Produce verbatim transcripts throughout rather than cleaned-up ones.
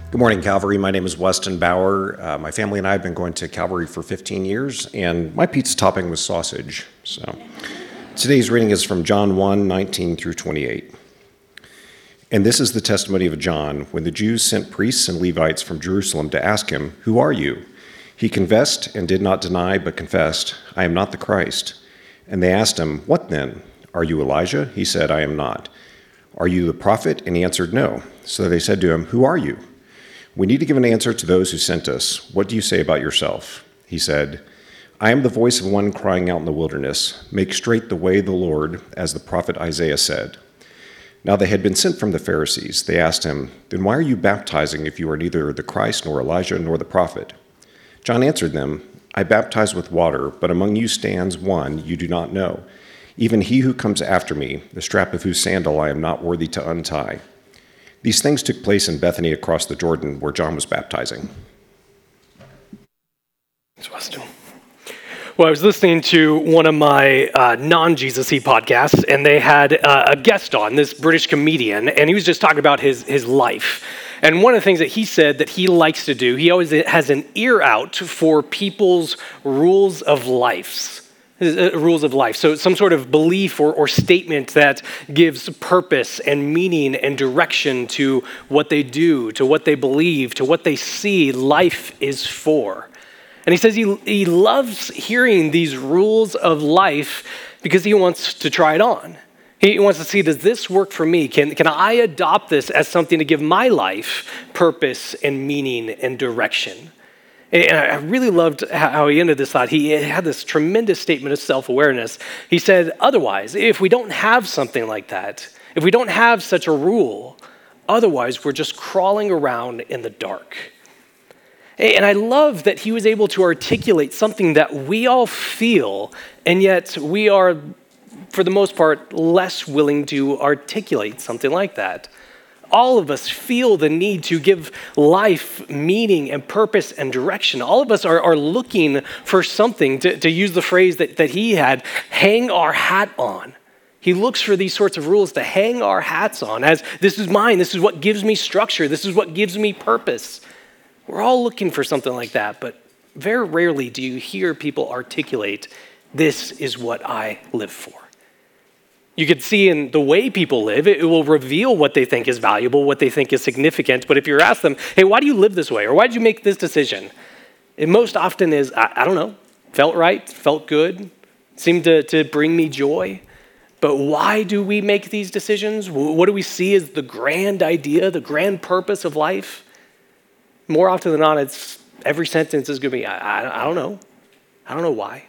Good morning, Calvary. My name is Weston Bauer. Uh, my family and I have been going to Calvary for fifteen years, and my pizza topping was sausage. So today's reading is from John one, nineteen through twenty-eight. And this is the testimony of John when the Jews sent priests and Levites from Jerusalem to ask him, "Who are you?" He confessed and did not deny, but confessed, "I am not the Christ." And they asked him, "What then? Are you Elijah?" He said, "I am not." "Are you the prophet?" And he answered, "No." So they said to him, "Who are you?" "We need to give an answer to those who sent us. What do you say about yourself?" He said, "I am the voice of one crying out in the wilderness, 'Make straight the way of the Lord,' as the prophet Isaiah said." Now they had been sent from the Pharisees. They asked him, "Then why are you baptizing if you are neither the Christ nor Elijah nor the prophet?" John answered them, "I baptize with water, but among you stands one you do not know, even he who comes after me, the strap of whose sandal I am not worthy to untie." These things took place in Bethany across the Jordan, where John was baptizing. Thanks, Weston. Well, I was listening to one of my uh, non-Jesus-y podcasts, and they had uh, a guest on, this British comedian, and he was just talking about his, his life. And one of the things that he said that he likes to do, he always has an ear out for people's rules of life. Rules of life. So some sort of belief or, or statement that gives purpose and meaning and direction to what they do, to what they believe, to what they see life is for. And he says he, he loves hearing these rules of life because he wants to try it on. He wants to see, does this work for me? Can, can I adopt this as something to give my life purpose and meaning and direction? And I really loved how he ended this thought. He had this tremendous statement of self-awareness. He said, otherwise, if we don't have something like that, if we don't have such a rule, otherwise we're just crawling around in the dark. And I love that he was able to articulate something that we all feel, and yet we are, for the most part, less willing to articulate something like that. All of us feel the need to give life meaning and purpose and direction. All of us are, are looking for something, to, to use the phrase that, that he had, hang our hat on. He looks for these sorts of rules to hang our hats on as, this is mine, this is what gives me structure, this is what gives me purpose. We're all looking for something like that, but very rarely do you hear people articulate, this is what I live for. You could see in the way people live, it will reveal what they think is valuable, what they think is significant. But if you ask them, hey, why do you live this way? Or why did you make this decision? It most often is, I, I don't know, felt right, felt good, seemed to, to bring me joy. But why do we make these decisions? What do we see as the grand idea, the grand purpose of life? More often than not, it's every sentence is going to be, I, I, I don't know. I don't know why.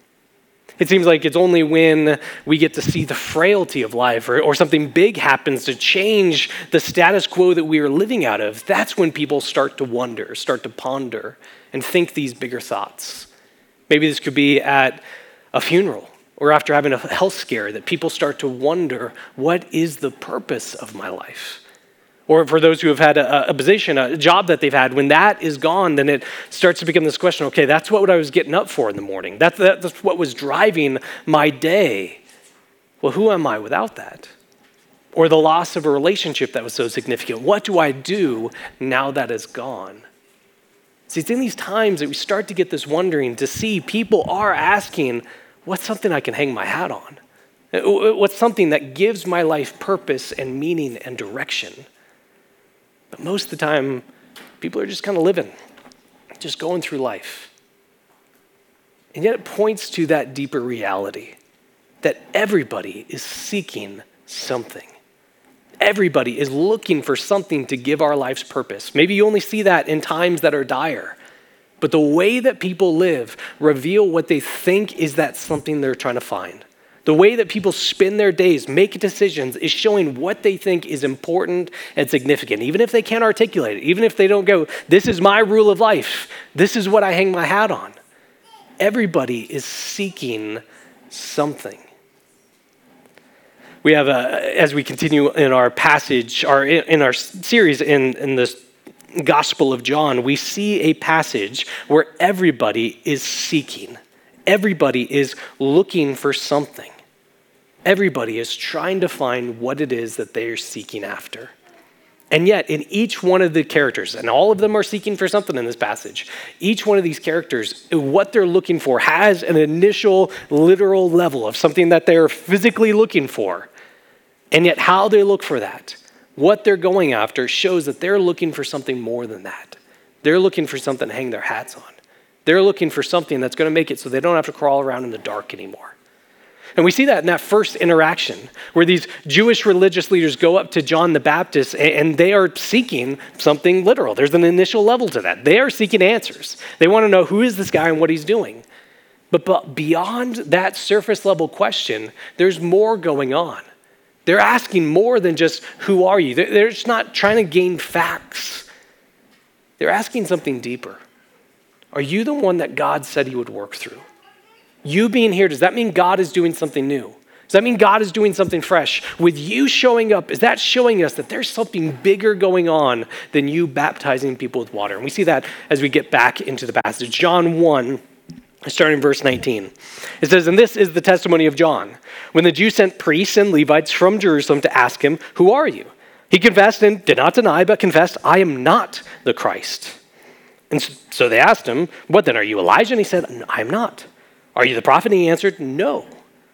It seems like it's only when we get to see the frailty of life or, or something big happens to change the status quo that we are living out of. That's when people start to wonder, start to ponder, and think these bigger thoughts. Maybe this could be at a funeral or after having a health scare that people start to wonder, what is the purpose of my life? Or for those who have had a, a position, a job that they've had, when that is gone, then it starts to become this question, okay, that's what I was getting up for in the morning. That's, that's what was driving my day. Well, who am I without that? Or the loss of a relationship that was so significant. What do I do now that it's gone? See, it's in these times that we start to get this wondering, to see people are asking, what's something I can hang my hat on? What's something that gives my life purpose and meaning and direction? But most of the time, people are just kind of living, just going through life. And yet it points to that deeper reality that everybody is seeking something. Everybody is looking for something to give our life's purpose. Maybe you only see that in times that are dire, but the way that people live reveal what they think is that something they're trying to find. The way that people spend their days, make decisions, is showing what they think is important and significant. Even if they can't articulate it, even if they don't go, this is my rule of life, this is what I hang my hat on. Everybody is seeking something. We have, a, as we continue in our passage, our, in our series in, in this Gospel of John, we see a passage where everybody is seeking. Everybody is looking for something. Everybody is trying to find what it is that they are seeking after. And yet, in each one of the characters, and all of them are seeking for something in this passage, each one of these characters, what they're looking for has an initial literal level of something that they're physically looking for. And yet, how they look for that, what they're going after, shows that they're looking for something more than that. They're looking for something to hang their hats on. They're looking for something that's going to make it so they don't have to crawl around in the dark anymore. And we see that in that first interaction where these Jewish religious leaders go up to John the Baptist and they are seeking something literal. There's an initial level to that. They are seeking answers. They want to know who is this guy and what he's doing. But, but beyond that surface level question, there's more going on. They're asking more than just, who are you? They're, they're just not trying to gain facts. They're asking something deeper. Are you the one that God said he would work through? You being here, does that mean God is doing something new? Does that mean God is doing something fresh? With you showing up, is that showing us that there's something bigger going on than you baptizing people with water? And we see that as we get back into the passage. John one, starting in verse nineteen. It says, and this is the testimony of John. When the Jews sent priests and Levites from Jerusalem to ask him, who are you? He confessed and did not deny, but confessed, I am not the Christ. And so they asked him, what then, are you Elijah? And he said, I am not. Are you the prophet? And he answered, no.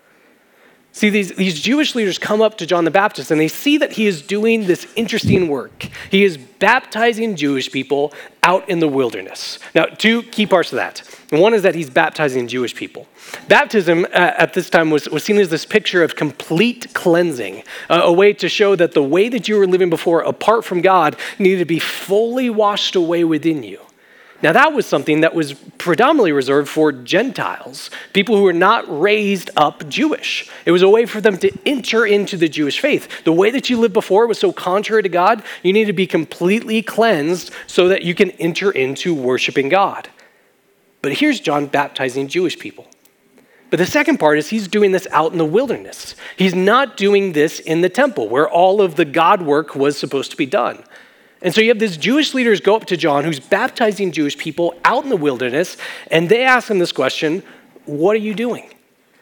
See, these, these Jewish leaders come up to John the Baptist and they see that he is doing this interesting work. He is baptizing Jewish people out in the wilderness. Now, two key parts of that. One is that he's baptizing Jewish people. Baptism uh, at this time was, was seen as this picture of complete cleansing, uh, a way to show that the way that you were living before apart from God needed to be fully washed away within you. Now, that was something that was predominantly reserved for Gentiles, people who were not raised up Jewish. It was a way for them to enter into the Jewish faith. The way that you lived before was so contrary to God, you need to be completely cleansed so that you can enter into worshiping God. But here's John baptizing Jewish people. But the second part is he's doing this out in the wilderness. He's not doing this in the temple where all of the God work was supposed to be done. And so you have these Jewish leaders go up to John, who's baptizing Jewish people out in the wilderness, and they ask him this question, what are you doing?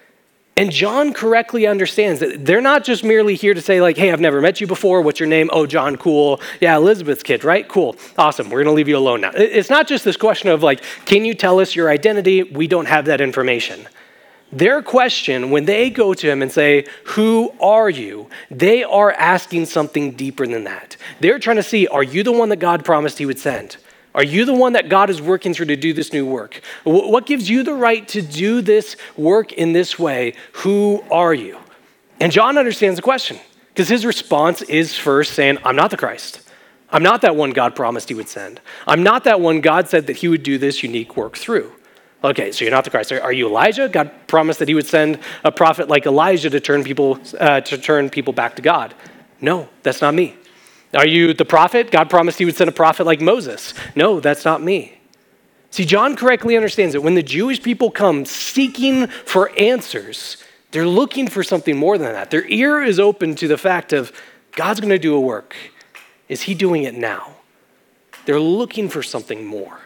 And John correctly understands that they're not just merely here to say like, hey, I've never met you before. What's your name? Oh, John, cool. Yeah, Elizabeth's kid, right? Cool. Awesome. We're going to leave you alone now. It's not just this question of like, can you tell us your identity? We don't have that information. Their question, when they go to him and say, who are you? They are asking something deeper than that. They're trying to see, are you the one that God promised he would send? Are you the one that God is working through to do this new work? What gives you the right to do this work in this way? Who are you? And John understands the question because his response is first saying, I'm not the Christ. I'm not that one God promised he would send. I'm not that one God said that he would do this unique work through. Okay, so you're not the Christ. Are you Elijah? God promised that he would send a prophet like Elijah to turn people uh, to turn people back to God. No, that's not me. Are you the prophet? God promised he would send a prophet like Moses. No, that's not me. See, John correctly understands that when the Jewish people come seeking for answers, they're looking for something more than that. Their ear is open to the fact of God's going to do a work. Is he doing it now? They're looking for something more.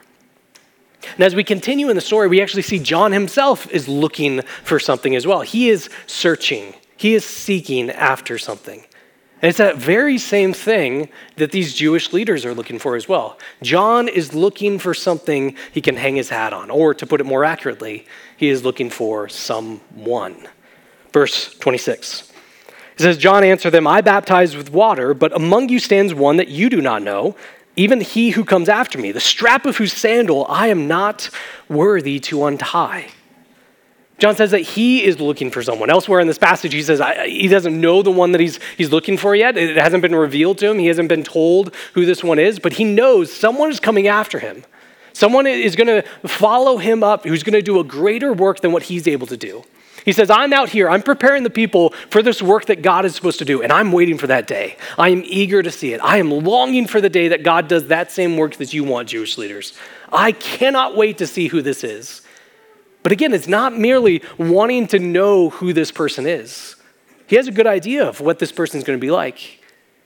And as we continue in the story, we actually see John himself is looking for something as well. He is searching. He is seeking after something. And it's that very same thing that these Jewish leaders are looking for as well. John is looking for something he can hang his hat on, or to put it more accurately, he is looking for someone. Verse twenty-six. It says, John answered them, I baptize with water, but among you stands one that you do not know, even he who comes after me, the strap of whose sandal I am not worthy to untie. John says that he is looking for someone. Elsewhere in this passage, he says I, he doesn't know the one that he's, he's looking for yet. It hasn't been revealed to him. He hasn't been told who this one is, but he knows someone is coming after him. Someone is going to follow him up who's going to do a greater work than what he's able to do. He says, I'm out here, I'm preparing the people for this work that God is supposed to do, and I'm waiting for that day. I am eager to see it. I am longing for the day that God does that same work that you want, Jewish leaders. I cannot wait to see who this is. But again, it's not merely wanting to know who this person is. He has a good idea of what this person is going to be like.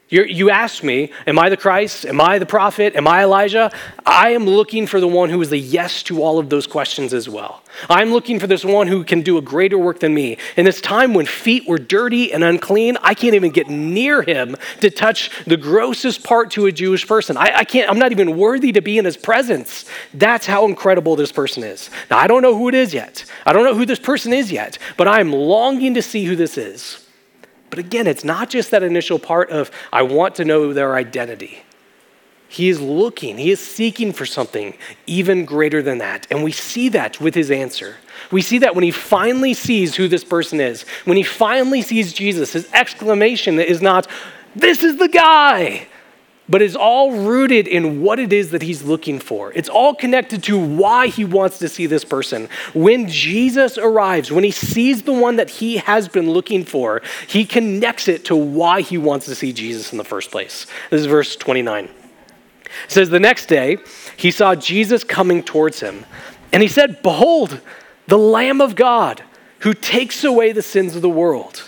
You're, you asked me, am I the Christ? Am I the prophet? Am I Elijah? I am looking for the one who is the yes to all of those questions as well. I'm looking for this one who can do a greater work than me. In this time when feet were dirty and unclean, I can't even get near him to touch the grossest part to a Jewish person. I, I can't, I'm not even worthy to be in his presence. That's how incredible this person is. Now, I don't know who it is yet. I don't know who this person is yet, but I'm longing to see who this is. But again, it's not just that initial part of, I want to know their identity. He is looking, he is seeking for something even greater than that. And we see that with his answer. We see that when he finally sees who this person is, when he finally sees Jesus, his exclamation is not, this is the guy, but is all rooted in what it is that he's looking for. It's all connected to why he wants to see this person. When Jesus arrives, when he sees the one that he has been looking for, he connects it to why he wants to see Jesus in the first place. This is verse twenty-nine. It says, the next day, he saw Jesus coming towards him, and he said, behold, the Lamb of God who takes away the sins of the world.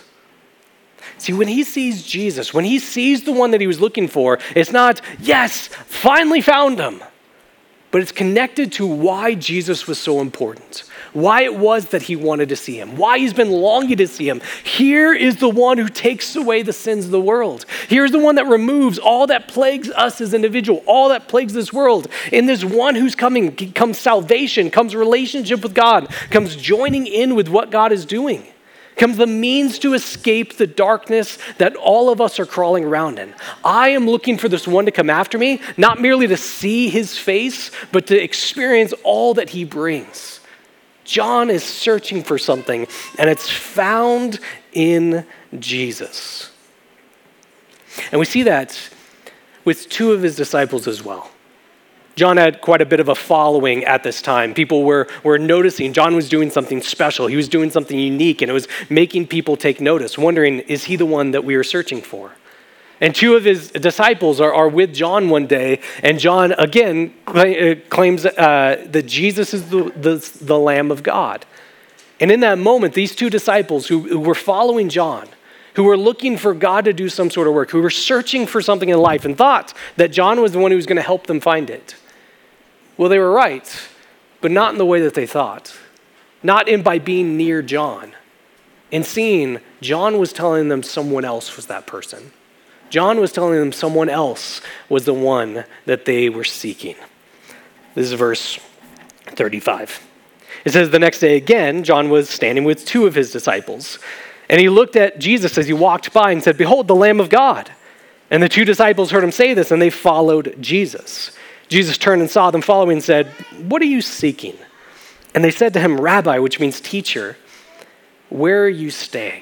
See, when he sees Jesus, when he sees the one that he was looking for, it's not, yes, finally found him, but it's connected to why Jesus was so important, why it was that he wanted to see him, why he's been longing to see him. Here is the one who takes away the sins of the world. Here's the one that removes all that plagues us as individuals, all that plagues this world. In this one who's coming comes salvation, comes relationship with God, comes joining in with what God is doing. Comes the means to escape the darkness that all of us are crawling around in. I am looking for this one to come after me, not merely to see his face, but to experience all that he brings. John is searching for something, and it's found in Jesus. And we see that with two of his disciples as well. John had quite a bit of a following at this time. People were, were noticing John was doing something special. He was doing something unique, and it was making people take notice, wondering, is he the one that we are searching for? And two of his disciples are, are with John one day, and John, again, claims uh, that Jesus is the, the, the Lamb of God. And in that moment, these two disciples who, who were following John, who were looking for God to do some sort of work, who were searching for something in life and thought that John was the one who was going to help them find it. Well, they were right, but not in the way that they thought. Not in by being near John. In seeing, John was telling them someone else was that person. John was telling them someone else was the one that they were seeking. This is verse thirty-five. It says, the next day again, John was standing with two of his disciples. And he looked at Jesus as he walked by and said, behold, the Lamb of God. And the two disciples heard him say this, and they followed Jesus. Jesus turned and saw them following and said, what are you seeking? And they said to him, Rabbi, which means teacher, where are you staying?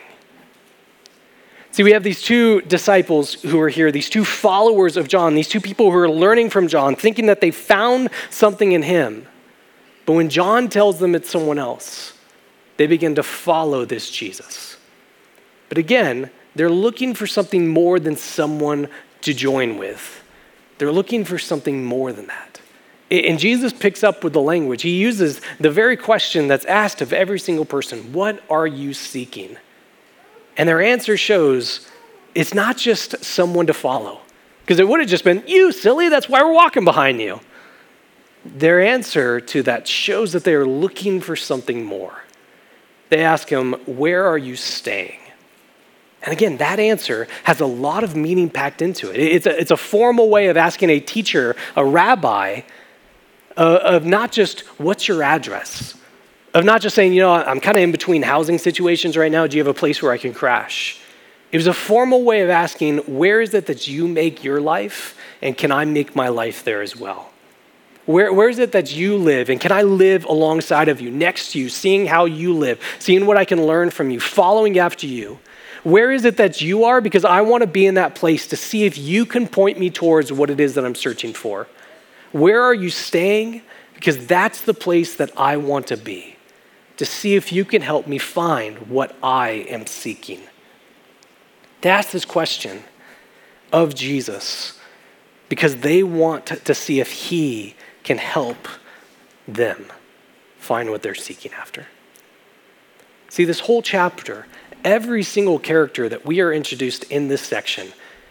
See, we have these two disciples who are here, these two followers of John, these two people who are learning from John, thinking that they found something in him. But when John tells them it's someone else, they begin to follow this Jesus. But again, they're looking for something more than someone to join with. They're looking for something more than that. And Jesus picks up with the language. He uses the very question that's asked of every single person, what are you seeking? And their answer shows it's not just someone to follow. Because it would have just been, you silly, that's why we're walking behind you. Their answer to that shows that they are looking for something more. They ask him, where are you staying? And again, that answer has a lot of meaning packed into it. It's a, it's a formal way of asking a teacher, a rabbi, uh, of not just, what's your address? Of not just saying, you know, I'm kind of in between housing situations right now. Do you have a place where I can crash? It was a formal way of asking, where is it that you make your life? And can I make my life there as well? Where, where is it that you live? And can I live alongside of you, next to you, seeing how you live, seeing what I can learn from you, following after you? Where is it that you are? Because I want to be in that place to see if you can point me towards what it is that I'm searching for. Where are you staying? Because that's the place that I want to be, to see if you can help me find what I am seeking. They ask this question of Jesus because they want to see if he can help them find what they're seeking after. See, this whole chapter, every single character that we are introduced in this section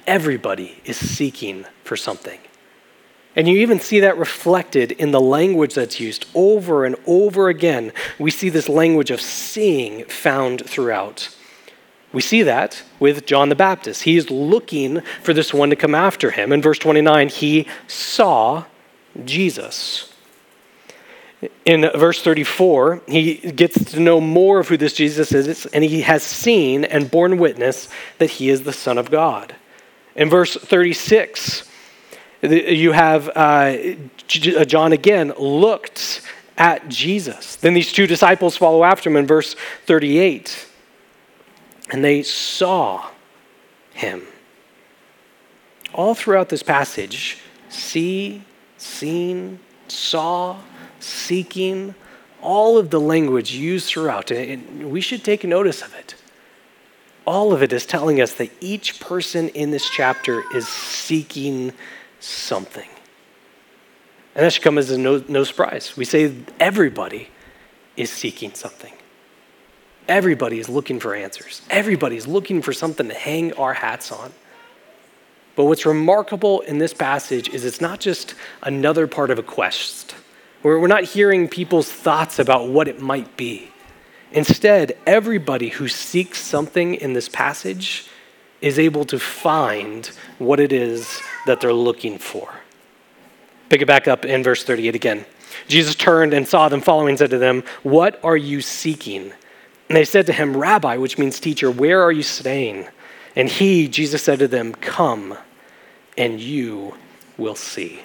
everybody is seeking for something. And you even see that reflected in the language that's used over and over again. We see this language of seeing found throughout. We see that with John the Baptist. He is looking for this one to come after him. In verse twenty-nine, he saw Jesus. In verse thirty-four, he gets to know more of who this Jesus is, and he has seen and borne witness that he is the Son of God. In verse thirty-six, you have uh, John again looked at Jesus. Then these two disciples follow after him in verse thirty-eight. And they saw him. All throughout this passage, see, seen, saw, seeking, all of the language used throughout, and we should take notice of it. All of it is telling us that each person in this chapter is seeking something. And that should come as a no, no surprise. We say everybody is seeking something. Everybody is looking for answers. Everybody is looking for something to hang our hats on. But what's remarkable in this passage is it's not just another part of a quest. Where we're not hearing people's thoughts about what it might be. Instead, everybody who seeks something in this passage is able to find what it is that they're looking for. Pick it back up in verse thirty-eight again. Jesus turned and saw them following and said to them, "What are you seeking?" And they said to him, "Rabbi," which means teacher, "where are you staying?" And he, Jesus, said to them, "Come, and you will see."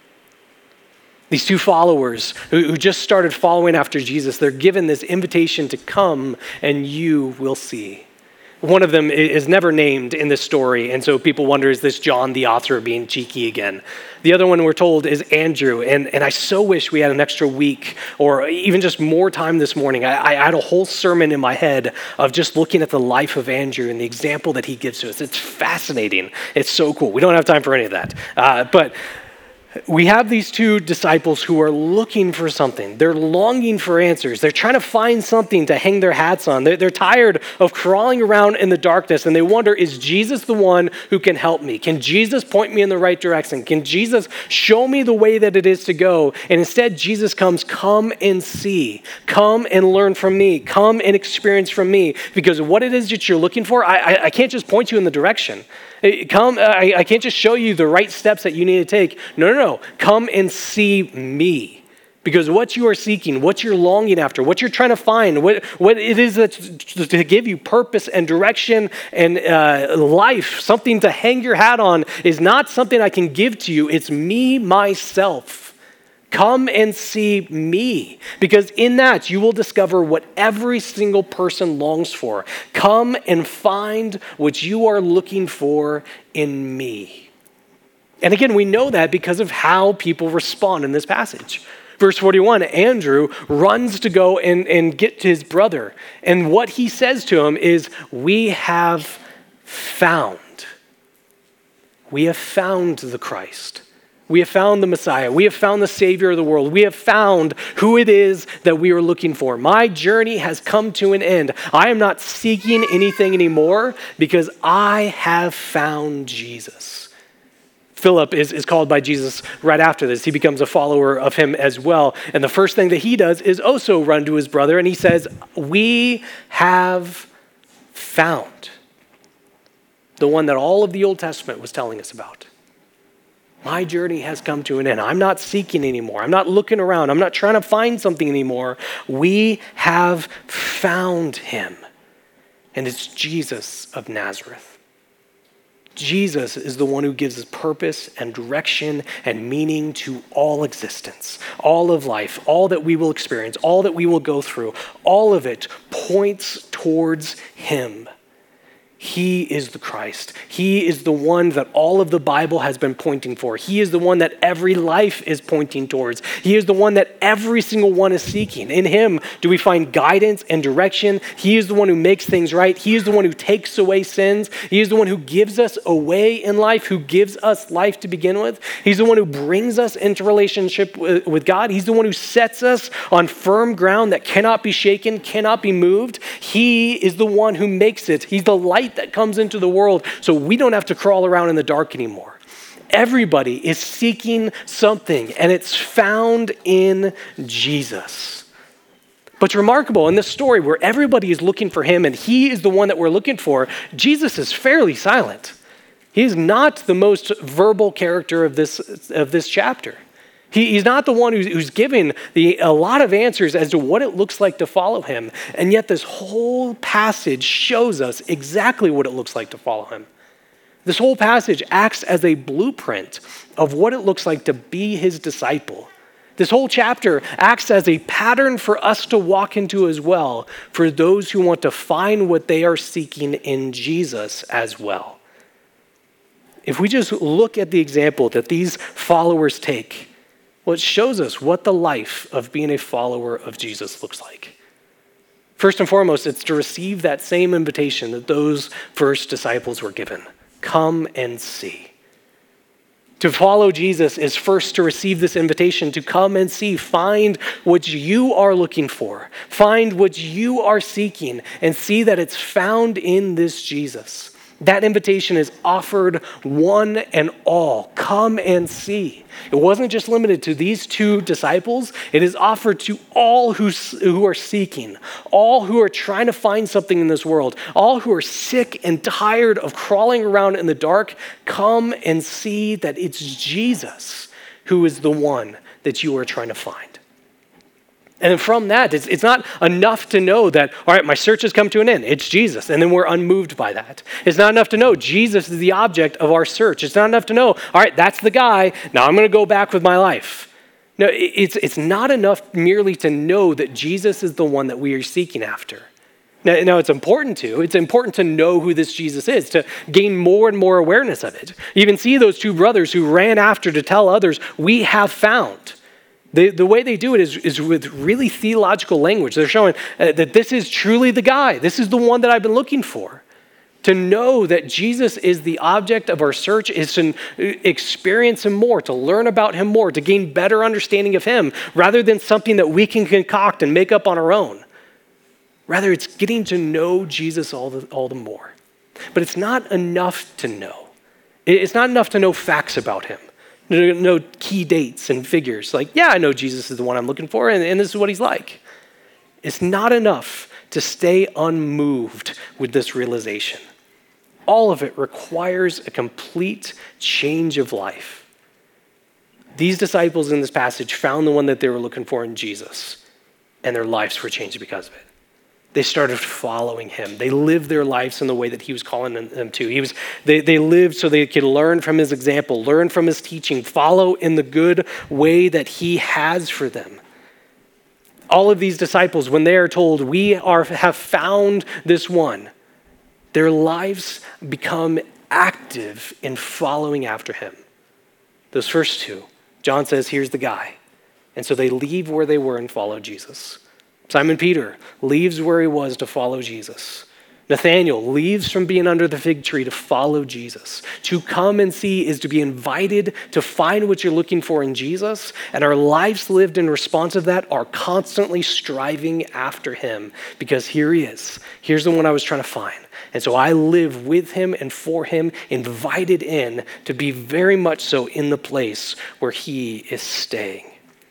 These two followers who, who just started following after Jesus, they're given this invitation to come, and you will see. One of them is never named in this story, and so people wonder, is this John, the author, being cheeky again? The other one, we're told, is Andrew, and, and I so wish we had an extra week or even just more time this morning. I, I had a whole sermon in my head of just looking at the life of Andrew and the example that he gives to us. It's fascinating. It's so cool. We don't have time for any of that. Uh, but we have these two disciples who are looking for something. They're longing for answers. They're trying to find something to hang their hats on. They're, they're tired of crawling around in the darkness, and they wonder, is Jesus the one who can help me? Can Jesus point me in the right direction? Can Jesus show me the way that it is to go? And instead, Jesus comes, come and see. Come and learn from me. Come and experience from me. Because what it is that you're looking for, I, I, I can't just point you in the direction. Come, I, I can't just show you the right steps that you need to take. No, no, no. Come and see me. Because what you are seeking, what you're longing after, what you're trying to find, what, what it is that's to give you purpose and direction and uh, life, something to hang your hat on, is not something I can give to you. It's me, myself. Come and see me, because in that you will discover what every single person longs for. Come and find what you are looking for in me. And again, we know that because of how people respond in this passage. Verse forty-one, Andrew runs to go and, and get to his brother. And what he says to him is, we have found. We have found the Christ. We have found the Messiah. We have found the Savior of the world. We have found who it is that we are looking for. My journey has come to an end. I am not seeking anything anymore because I have found Jesus. Philip is, is called by Jesus right after this. He becomes a follower of him as well. And the first thing that he does is also run to his brother, and he says, we have found the one that all of the Old Testament was telling us about. My journey has come to an end. I'm not seeking anymore. I'm not looking around. I'm not trying to find something anymore. We have found him. And it's Jesus of Nazareth. Jesus is the one who gives us purpose and direction and meaning to all existence, all of life, all that we will experience, all that we will go through. All of it points towards him. He is the Christ. He is the one that all of the Bible has been pointing for. He is the one that every life is pointing towards. He is the one that every single one is seeking. In him do we find guidance and direction. He is the one who makes things right. He is the one who takes away sins. He is the one who gives us a way in life, who gives us life to begin with. He's the one who brings us into relationship with, with God. He's the one who sets us on firm ground that cannot be shaken, cannot be moved. He is the one who makes it. He's the light light that comes into the world so we don't have to crawl around in the dark anymore. Everybody is seeking something, and it's found in Jesus. But it's remarkable in this story where everybody is looking for him and he is the one that we're looking for, Jesus is fairly silent. He is not the most verbal character of this, of this chapter. He, he's not the one who's, who's giving the, a lot of answers as to what it looks like to follow him. And yet this whole passage shows us exactly what it looks like to follow him. This whole passage acts as a blueprint of what it looks like to be his disciple. This whole chapter acts as a pattern for us to walk into as well, for those who want to find what they are seeking in Jesus as well. If we just look at the example that these followers take, well, it shows us what the life of being a follower of Jesus looks like. First and foremost, it's to receive that same invitation that those first disciples were given. Come and see. To follow Jesus is first to receive this invitation to come and see, find what you are looking for, find what you are seeking, and see that it's found in this Jesus. That invitation is offered one and all. Come and see. It wasn't just limited to these two disciples. It is offered to all who, who are seeking, all who are trying to find something in this world, all who are sick and tired of crawling around in the dark. Come and see that it's Jesus who is the one that you are trying to find. And from that, it's, it's not enough to know that, all right, my search has come to an end. It's Jesus. And then we're unmoved by that. It's not enough to know Jesus is the object of our search. It's not enough to know, all right, that's the guy. Now I'm going to go back with my life. No, it's, it's not enough merely to know that Jesus is the one that we are seeking after. Now, now, it's important to. It's important to know who this Jesus is, to gain more and more awareness of it. You even see those two brothers who ran after to tell others, we have found. The, the way they do it is, is with really theological language. They're showing uh, that this is truly the guy. This is the one that I've been looking for. To know that Jesus is the object of our search is to experience him more, to learn about him more, to gain better understanding of him, rather than something that we can concoct and make up on our own. Rather, it's getting to know Jesus all the, all the more. But it's not enough to know. It's not enough to know facts about him. No key dates and figures. Like, yeah, I know Jesus is the one I'm looking for, and, and this is what he's like. It's not enough to stay unmoved with this realization. All of it requires a complete change of life. These disciples in this passage found the one that they were looking for in Jesus, and their lives were changed because of it. They started following him. They lived their lives in the way that he was calling them to. He was, they, they lived so they could learn from his example, learn from his teaching, follow in the good way that he has for them. All of these disciples, when they are told, we are, have found this one, their lives become active in following after him. Those first two, John says, here's the guy. And so they leave where they were and follow Jesus. Simon Peter leaves where he was to follow Jesus. Nathanael leaves from being under the fig tree to follow Jesus. To come and see is to be invited to find what you're looking for in Jesus, and our lives lived in response to that are constantly striving after him, because here he is. Here's the one I was trying to find. And so I live with him and for him, invited in to be very much so in the place where he is staying.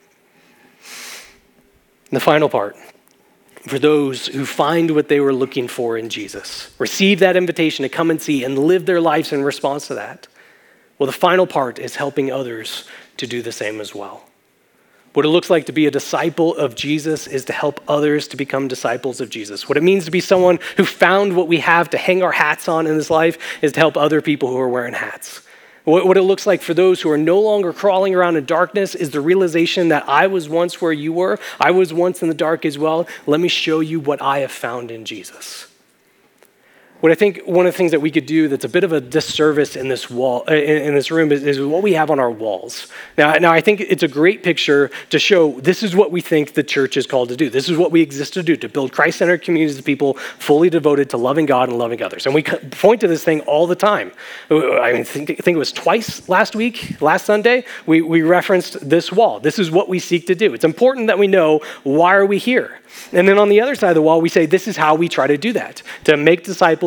And the final part, for those who find what they were looking for in Jesus, receive that invitation to come and see and live their lives in response to that. Well, the final part is helping others to do the same as well. What it looks like to be a disciple of Jesus is to help others to become disciples of Jesus. What it means to be someone who found what we have to hang our hats on in this life is to help other people who are wearing hats. What it looks like for those who are no longer crawling around in darkness is the realization that I was once where you were. I was once in the dark as well. Let me show you what I have found in Jesus. What I think one of the things that we could do that's a bit of a disservice in this wall, in, in this room, is, is what we have on our walls. Now, now, I think it's a great picture to show this is what we think the church is called to do. This is what we exist to do, to build Christ-centered communities of people fully devoted to loving God and loving others. And we point to this thing all the time. I mean, think, think it was twice last week, last Sunday, we, we referenced this wall. This is what we seek to do. It's important that we know, why are we here? And then on the other side of the wall, we say this is how we try to do that, to make disciples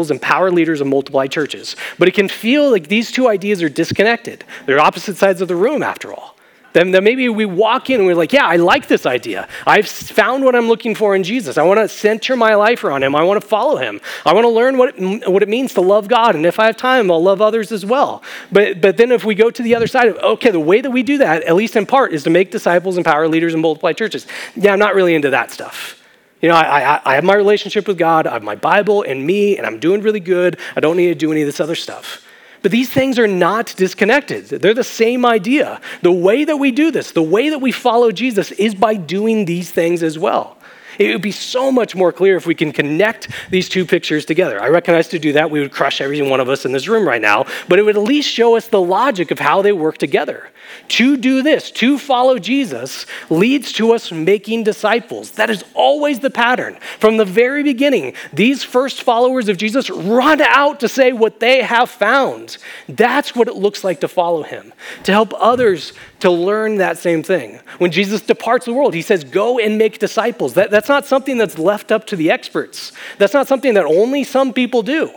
disciples and power leaders of multiplied churches. But it can feel like these two ideas are disconnected. They're opposite sides of the room, after all. Then, then maybe we walk in and we're like, yeah, I like this idea. I've found what I'm looking for in Jesus. I want to center my life around him. I want to follow him. I want to learn what it, what it means to love God. And if I have time, I'll love others as well. But, but then if we go to the other side of, okay, the way that we do that, at least in part, is to make disciples and power leaders and multiply churches. Yeah, I'm not really into that stuff. You know, I, I, I have my relationship with God. I have my Bible and me, and I'm doing really good. I don't need to do any of this other stuff. But these things are not disconnected. They're the same idea. The way that we do this, the way that we follow Jesus is by doing these things as well. It would be so much more clear if we can connect these two pictures together. I recognize to do that, we would crush every one of us in this room right now, but it would at least show us the logic of how they work together. To do this, to follow Jesus, leads to us making disciples. That is always the pattern. From the very beginning, these first followers of Jesus run out to say what they have found. That's what it looks like to follow him, to help others to learn that same thing. When Jesus departs the world, he says, go and make disciples. That, that's not something that's left up to the experts. That's not something that only some people do.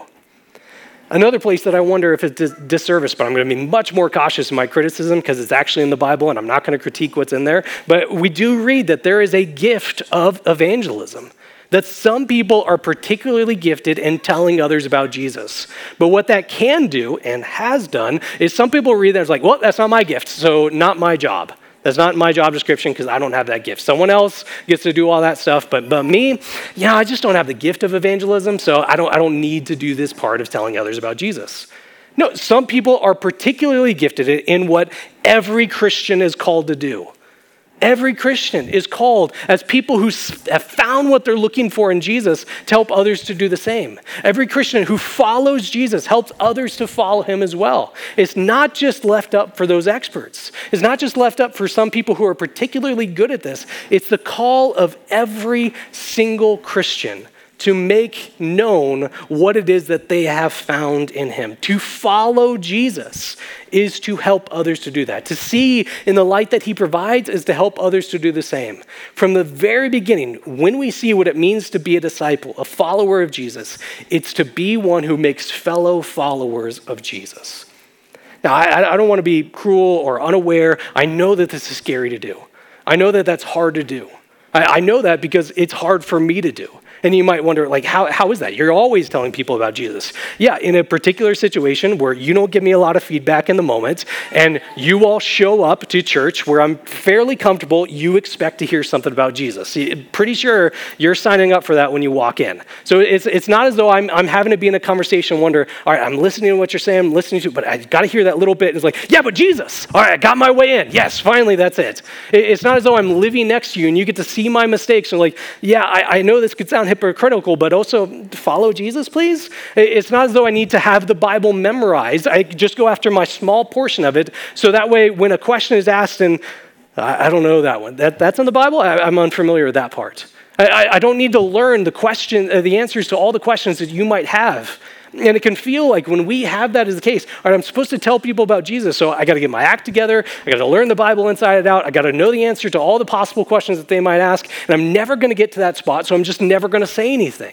Another place that I wonder if it's a disservice, but I'm going to be much more cautious in my criticism because it's actually in the Bible and I'm not going to critique what's in there. But we do read that there is a gift of evangelism, that some people are particularly gifted in telling others about Jesus. But what that can do and has done is some people read that as like, well, that's not my gift, so not my job. That's not my job description because I don't have that gift. Someone else gets to do all that stuff, but, but me, yeah, I just don't have the gift of evangelism, so I don't, I don't need to do this part of telling others about Jesus. No, some people are particularly gifted in what every Christian is called to do. Every Christian is called as people who have found what they're looking for in Jesus to help others to do the same. Every Christian who follows Jesus helps others to follow him as well. It's not just left up for those experts. It's not just left up for some people who are particularly good at this. It's the call of every single Christian to make known what it is that they have found in him. To follow Jesus is to help others to do that. To see in the light that he provides is to help others to do the same. From the very beginning, when we see what it means to be a disciple, a follower of Jesus, it's to be one who makes fellow followers of Jesus. Now, I, I don't want to be cruel or unaware. I know that this is scary to do. I know that that's hard to do. I, I know that because it's hard for me to do. And you might wonder, like, how, how is that? You're always telling people about Jesus. Yeah, in a particular situation where you don't give me a lot of feedback in the moment, and you all show up to church where I'm fairly comfortable, you expect to hear something about Jesus. Pretty sure you're signing up for that when you walk in. So it's it's not as though I'm I'm having to be in a conversation and wonder, all right, I'm listening to what you're saying, I'm listening to, but I got to hear that little bit. And it's like, yeah, but Jesus. All right, I got my way in. Yes, finally, that's it. It's not as though I'm living next to you and you get to see my mistakes and like, yeah, I, I know this could sound hypocritical, but also follow Jesus, please. It's not as though I need to have the Bible memorized. I just go after my small portion of it, so that way when a question is asked and I, I don't know that one, that, that's in the Bible, I, I'm unfamiliar with that part. I, I don't need to learn the question, uh, the answers to all the questions that you might have. And it can feel like when we have that as the case, all right, I'm supposed to tell people about Jesus, so I got to get my act together, I got to learn the Bible inside and out, I got to know the answer to all the possible questions that they might ask, and I'm never going to get to that spot, so I'm just never going to say anything.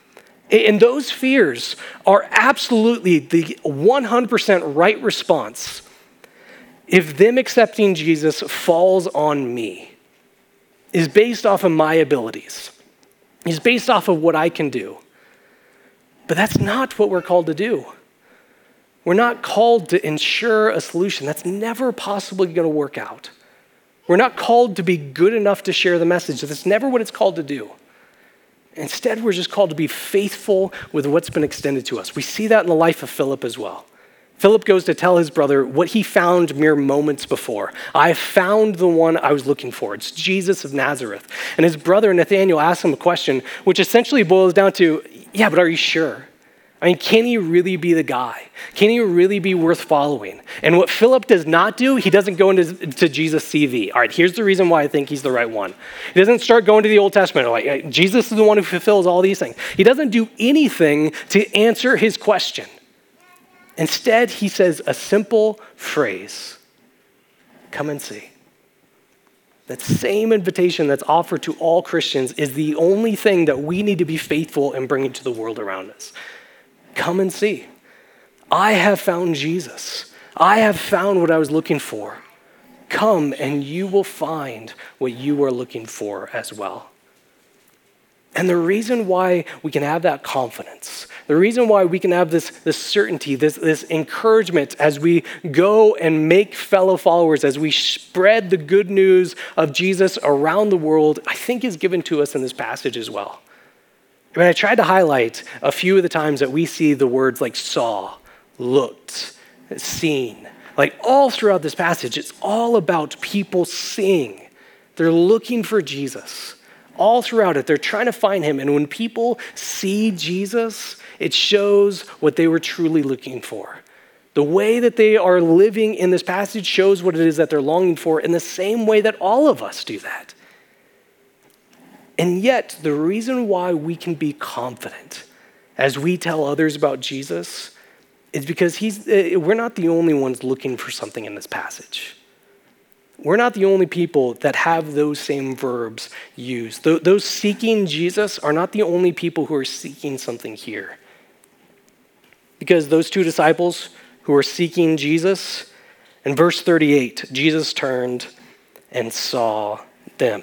And those fears are absolutely the one hundred percent right response if them accepting Jesus falls on me, is based off of my abilities, is based off of what I can do. But that's not what we're called to do. We're not called to ensure a solution. That's never possibly going to work out. We're not called to be good enough to share the message. That's never what it's called to do. Instead, we're just called to be faithful with what's been extended to us. We see that in the life of Philip as well. Philip goes to tell his brother what he found mere moments before. I found the one I was looking for. It's Jesus of Nazareth. And his brother Nathanael asks him a question, which essentially boils down to, yeah, but are you sure? I mean, can he really be the guy? Can he really be worth following? And what Philip does not do, he doesn't go into to Jesus' C V. All right, here's the reason why I think he's the right one. He doesn't start going to the Old Testament, like, Jesus is the one who fulfills all these things. He doesn't do anything to answer his question. Instead, he says a simple phrase, come and see. That same invitation that's offered to all Christians is the only thing that we need to be faithful in bringing to the world around us. Come and see. I have found Jesus. I have found what I was looking for. Come and you will find what you are looking for as well. And the reason why we can have that confidence, the reason why we can have this, this certainty, this, this encouragement as we go and make fellow followers, as we spread the good news of Jesus around the world, I think is given to us in this passage as well. I mean, I tried to highlight a few of the times that we see the words like saw, looked, seen. Like all throughout this passage, it's all about people seeing. They're looking for Jesus. All throughout it, they're trying to find him. And when people see Jesus, it shows what they were truly looking for. The way that they are living in this passage shows what it is that they're longing for in the same way that all of us do that. And yet, the reason why we can be confident as we tell others about Jesus is because he's, we're not the only ones looking for something in this passage. We're not the only people that have those same verbs used. Those seeking Jesus are not the only people who are seeking something here. Because those two disciples who are seeking Jesus, in verse thirty-eight, Jesus turned and saw them.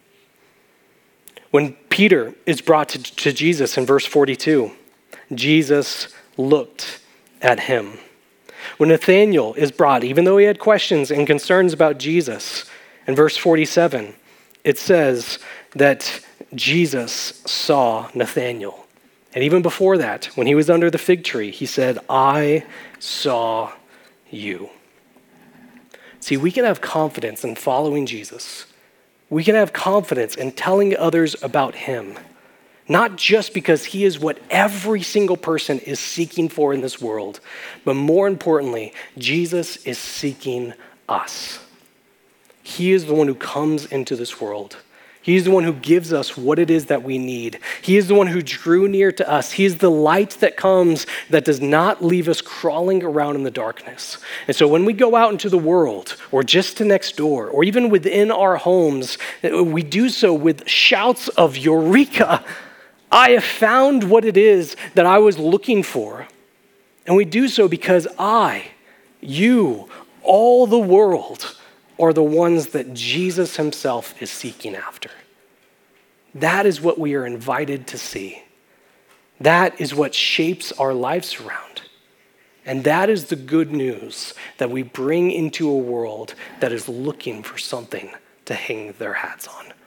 When Peter is brought to, to Jesus in verse forty-two, Jesus looked at him. When Nathanael is brought, even though he had questions and concerns about Jesus, in verse forty-seven, it says that Jesus saw Nathanael. And even before that, when he was under the fig tree, he said, I saw you. See, we can have confidence in following Jesus. We can have confidence in telling others about him. Not just because he is what every single person is seeking for in this world, but more importantly, Jesus is seeking us. He is the one who comes into this world. He is the one who gives us what it is that we need. He is the one who drew near to us. He is the light that comes that does not leave us crawling around in the darkness. And so when we go out into the world, or just to next door, or even within our homes, we do so with shouts of Eureka! I have found what it is that I was looking for. And we do so because I, you, all the world are the ones that Jesus himself is seeking after. That is what we are invited to see. That is what shapes our lives around. And that is the good news that we bring into a world that is looking for something to hang their hats on.